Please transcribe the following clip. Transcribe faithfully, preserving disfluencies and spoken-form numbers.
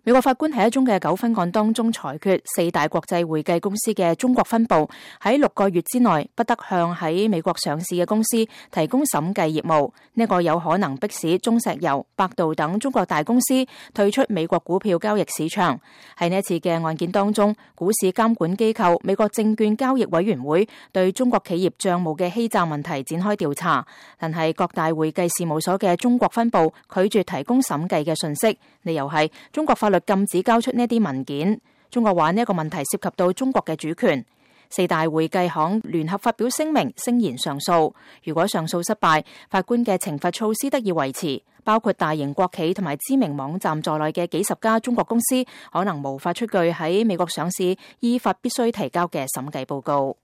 美國法官喺一宗嘅糾紛案當中裁決，四大國際會計公司嘅中國分部喺六個月之內不得向喺美國上市嘅公司提供審計業務。呢個有可能迫使中石油、百度等中國大公司退出美國股票交易市場。喺呢一次嘅案件當中，股市監管機構美國證券交易委員會對中國企業賬務嘅欺詐問題展開調查，但係各大會計事務所嘅中國分部拒絕提供審計嘅信息，理由係中國法律禁止交出呢啲文件。中國話呢一個問題涉及到中國嘅主權。四大會計行聯合發表聲明，聲言上訴。如果上訴失敗，法官嘅懲罰措施得以維持，包括大型國企同埋知名網站在內嘅幾十家中國公司可能無法出具喺美國上市依法必須提交嘅審計報告。